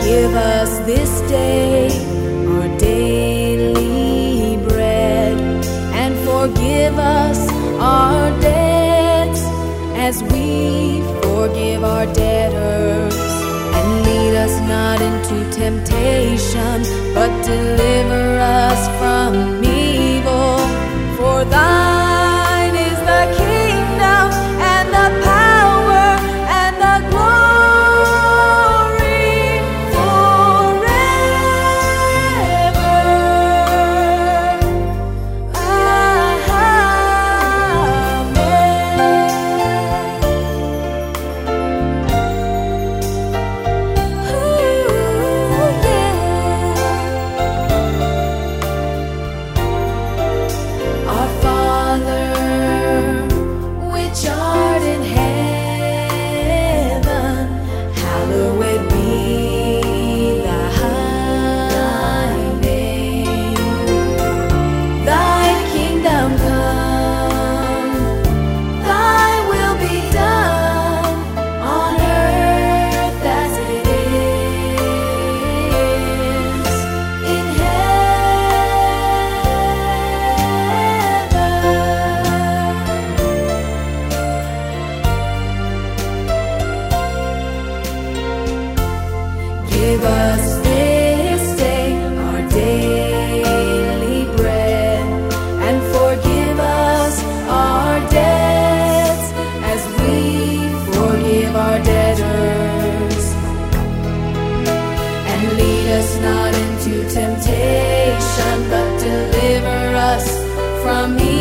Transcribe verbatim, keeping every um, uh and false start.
Give us this day our daily bread, and forgive us our debts as we forgive our debtors. And lead us not into temptation, but deliver us from evil. For thine is the kingdom and the power and the glory forever. Give us this day our daily bread, and forgive us our debts as we forgive our debtors. And lead us not into temptation, but deliver us from evil.